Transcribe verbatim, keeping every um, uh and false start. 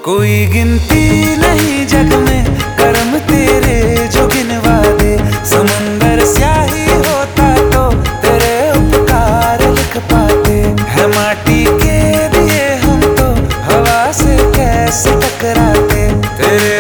कोई गिनती नहीं जग में कर्म तेरे जो गिनवा दे। समंदर स्याही होता तो तेरे उपकार लिख पाते। है माटी के दिए हम तो हवा से कैसे टकराते। तेरे